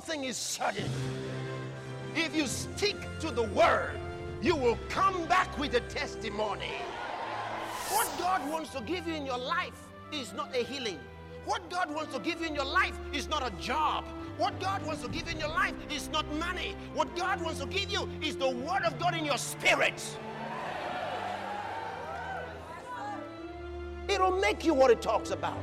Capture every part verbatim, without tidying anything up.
thing is certain. If you stick to the word, you will come back with a testimony. What God wants to give you in your life is not a healing. What God wants to give you in your life is not a job. What God wants to give you in your life is not money. What God wants to give you is the word of God in your spirit. It'll make you what it talks about.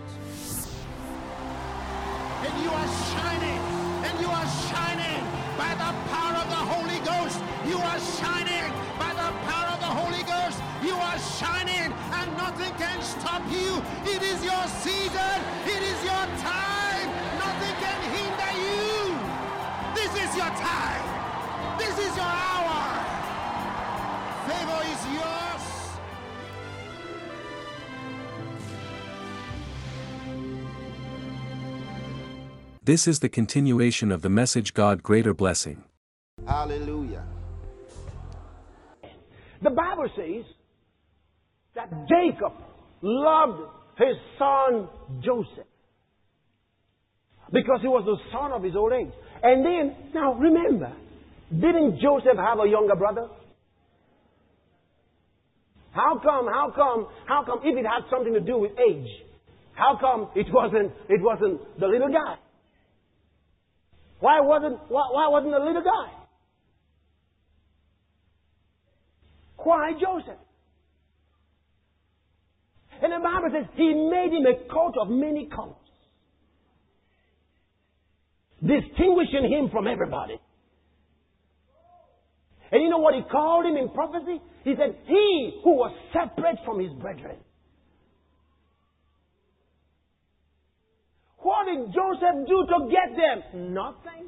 And you are shining, and you are shining by the power of the Holy Ghost. You are shining by the power of the Holy Ghost. You are shining, and nothing can stop you. It is your season. It is your time. Nothing can hinder you. This is your time. This is your hour. Favor is yours. This is the continuation of the message, God Greater Blessing. Hallelujah. The Bible says that Jacob loved his son Joseph because he was the son of his old age. And then, now remember, didn't Joseph have a younger brother? How come, how come, how come if it had something to do with age, how come it wasn't, it wasn't the little guy? Why wasn't, why, why wasn't the little guy? Why Joseph? And the Bible says he made him a coat of many colors, distinguishing him from everybody. And you know what he called him in prophecy? He said, he who was separate from his brethren. What did Joseph do to get them? Nothing.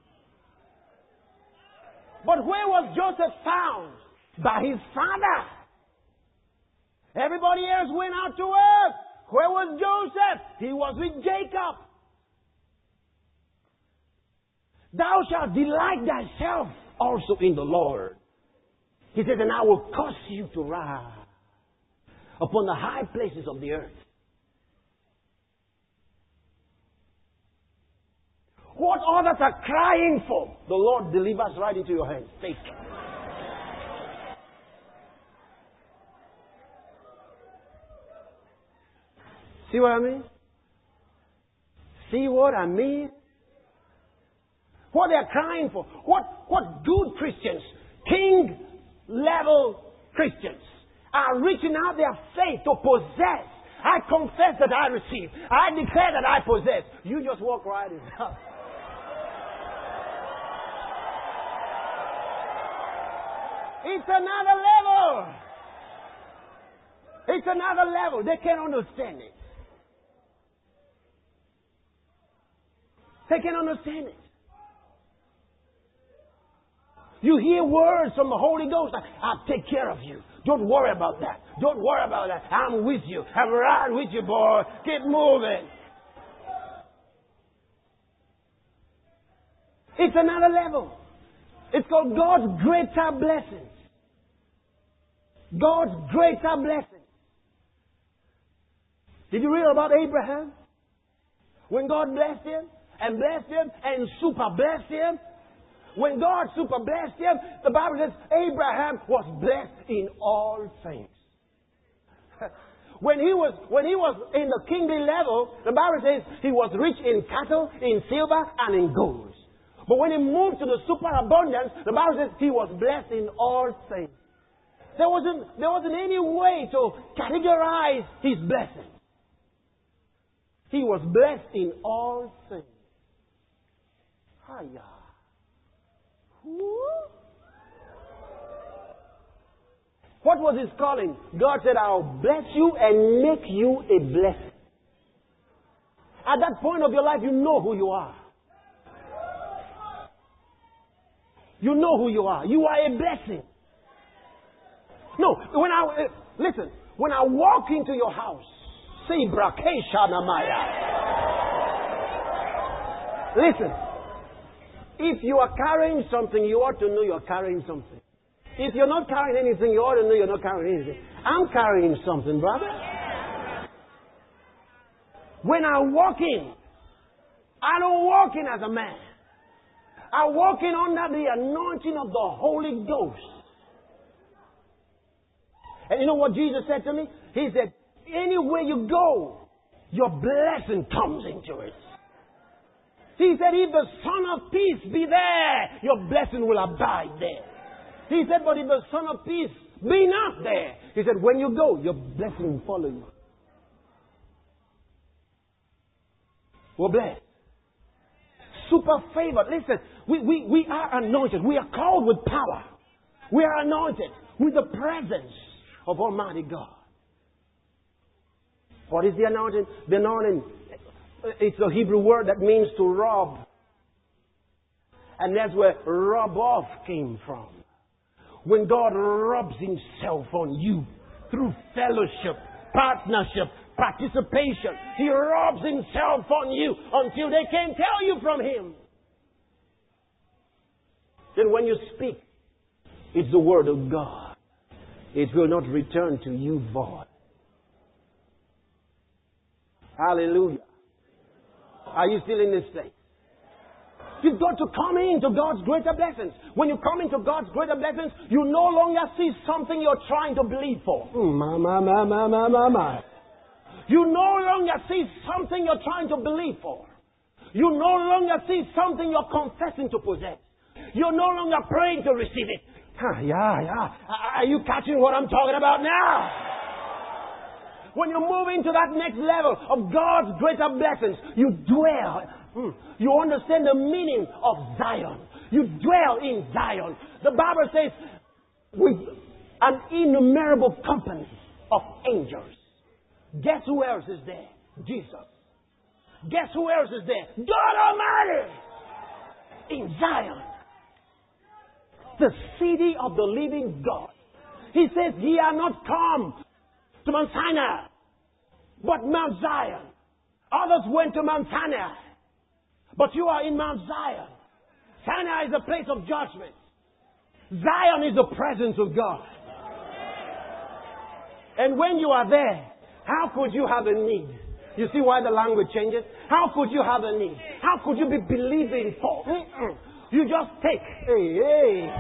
But where was Joseph found? By his father. Everybody else went out to work. Where was Joseph? He was with Jacob. Thou shalt delight thyself also in the Lord. He says, and I will cause you to ride upon the high places of the earth. What others are crying for, the Lord delivers right into your hands. Take it. See what I mean? See what I mean? What they're crying for. What, what good Christians, king-level Christians, are reaching out their faith to possess. I confess that I receive. I declare that I possess. You just walk right in. It's another level. It's another level. They can't understand it. They can't understand it. You hear words from the Holy Ghost like, I'll take care of you. Don't worry about that. Don't worry about that. I'm with you. I'm right with you, boy. Keep moving. It's another level. It's called God's greater blessings. God's greater blessings. Did you read about Abraham? When God blessed him and blessed him and super blessed him. When God super blessed him, the Bible says Abraham was blessed in all things. When he was when he was in the kingly level, the Bible says he was rich in cattle, in silver, and in gold. But when he moved to the superabundance, the Bible says he was blessed in all things. There wasn't, there wasn't any way to categorize his blessing. He was blessed in all things. Hiya. What was his calling? God said, I'll bless you and make you a blessing. At that point of your life, you know who you are. You know who you are. You are a blessing. No, when I, uh, listen, when I walk into your house, say, Brakesha Namaya. Listen, if you are carrying something, you ought to know you're carrying something. If you're not carrying anything, you ought to know you're not carrying anything. I'm carrying something, brother. When I walk in, I don't walk in as a man. are walking under the anointing of the Holy Ghost. And you know what Jesus said to me? He said, anywhere you go, your blessing comes into it. He said, if the Son of Peace be there, your blessing will abide there. He said, but if the Son of Peace be not there, he said, when you go, your blessing will follow you. We're blessed. Super favored. Listen, we, we, we are anointed. We are called with power. We are anointed with the presence of Almighty God. What is the anointing? The anointing, it's a Hebrew word that means to rob. And that's where rub off came from. When God rubs Himself on you through fellowship, partnership, participation, He rubs Himself on you until they can't tell you from Him. Then when you speak, it's the Word of God. It will not return to you void. Hallelujah. Are you still in this place? You've got to come into God's greater blessings. When you come into God's greater blessings, you no longer see something you're trying to believe for. Mm, ma, ma, ma, ma, ma, ma, ma. You no longer see something you're trying to believe for. You no longer see something you're confessing to possess. You're no longer praying to receive it. Huh, yeah, yeah. Are you catching what I'm talking about now? When you move into that next level of God's greater blessings, you dwell. Hmm, you understand the meaning of Zion. You dwell in Zion. The Bible says, with an innumerable company of angels. Guess who else is there? Jesus. Guess who else is there? God Almighty. In Zion. The city of the living God. He says, ye are not come to Mount Sinai, but Mount Zion. Others went to Mount Sinai, but you are in Mount Zion. Sinai is a place of judgment. Zion is the presence of God. And when you are there, how could you have a need? You see why the language changes? How could you have a need? How could you be believing for? Mm-mm. You just take. Hey, hey.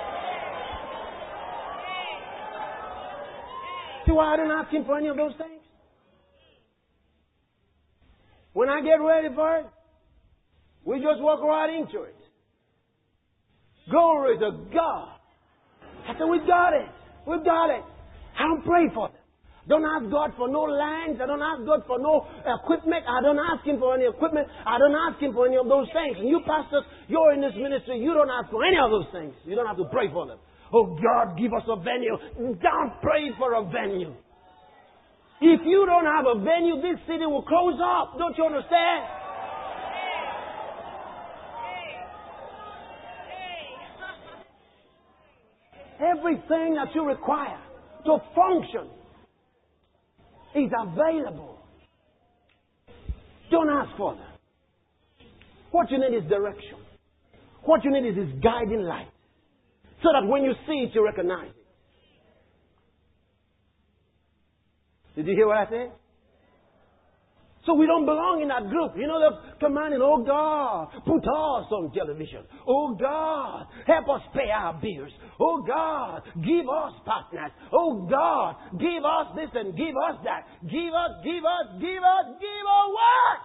See why I don't ask Him for any of those things? When I get ready for it, we just walk right into it. Glory to God. I said, we got it. We got it. I don't pray for them. Don't ask God for no lands. I don't ask God for no equipment. I don't ask Him for any equipment. I don't ask Him for any of those things. And you pastors, you're in this ministry, you don't ask for any of those things. You don't have to pray for them. Oh God, give us a venue. Don't pray for a venue. If you don't have a venue, this city will close up. Don't you understand? Everything that you require to function is available. Don't ask for them. What you need is direction. What you need is His guiding light. So that when you see it, you recognize it. Did you hear what I said? So we don't belong in that group. You know, they're commanding, oh God, put us on television. Oh God, help us pay our bills. Oh God, give us partners. Oh God, give us this and give us that. Give us, give us, give us, give us what?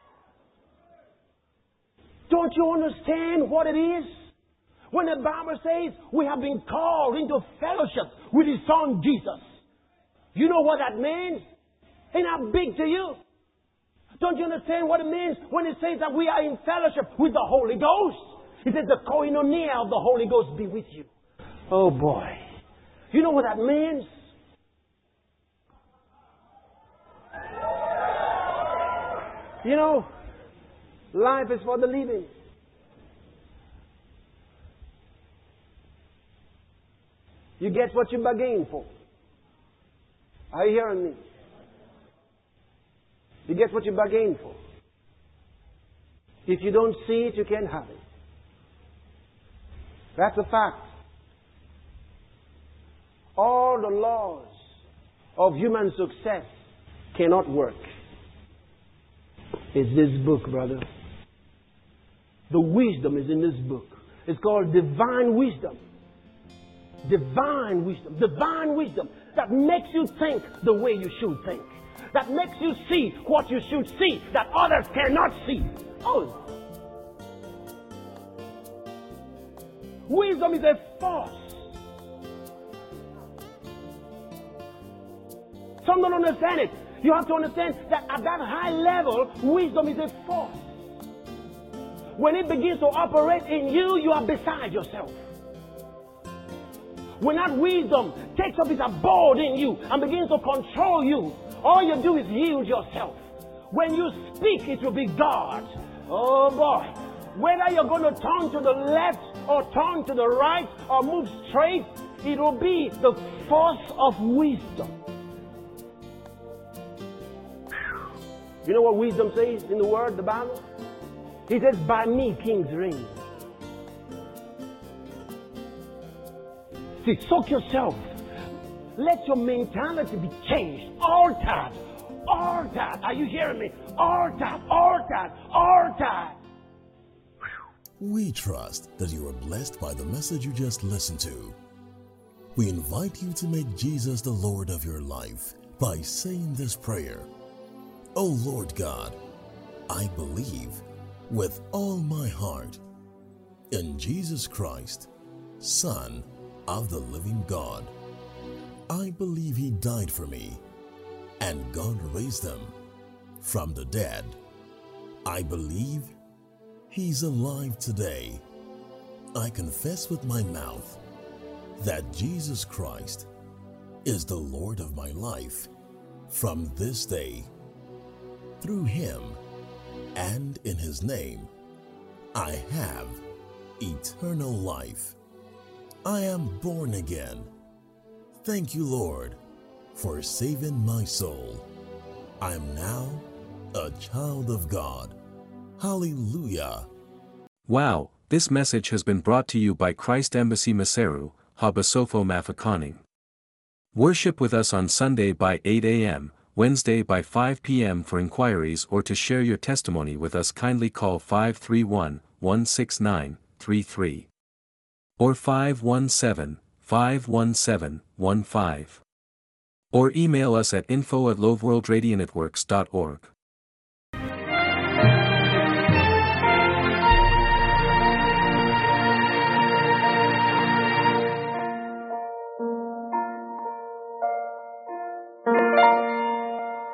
Don't you understand what it is? When the Bible says we have been called into fellowship with His Son Jesus. You know what that means? Ain't that big to you? Don't you understand what it means when it says that we are in fellowship with the Holy Ghost? It says the koinonia of the Holy Ghost be with you. Oh boy. You know what that means? You know, life is for the living. You get what you bargain for. Are you hearing me? You get what you bargain for. If you don't see it, you can't have it. That's a fact. All the laws of human success cannot work. It's this book, brother. The wisdom is in this book. It's called divine wisdom. Divine wisdom. Divine wisdom that makes you think the way you should think. That makes you see what you should see that others cannot see. Oh. Wisdom is a force. Some don't understand it. You have to understand that at that high level, wisdom is a force. When it begins to operate in you, you are beside yourself. When that wisdom takes up its abode in you and begins to control you, all you do is yield yourself. When you speak, it will be God. Oh boy. Whether you're going to turn to the left or turn to the right or move straight, it will be the force of wisdom. You know what wisdom says in the Word, the Bible? He says, by me kings reign. See, soak yourself. Let your mentality be changed. Altered. Altered. Are you hearing me? Altered. Altered. Altered. We trust that you are blessed by the message you just listened to. We invite you to make Jesus the Lord of your life by saying this prayer. Oh Lord God, I believe with all my heart in Jesus Christ, Son of the living God. I believe He died for me and God raised Him from the dead. I believe He's alive today. I confess with my mouth that Jesus Christ is the Lord of my life from this day. Through Him and in His name, I have eternal life. I am born again. Thank you, Lord, for saving my soul. I am now a child of God. Hallelujah. Wow, this message has been brought to you by Christ Embassy Maseru, Habasofo Mafakaning. Worship with us on Sunday by eight a m, Wednesday by five p m For inquiries or to share your testimony with us, kindly call five three one, one six nine, three three or five one seven, five one seven, one five, or email us at info at loveworldradionetworks dot org.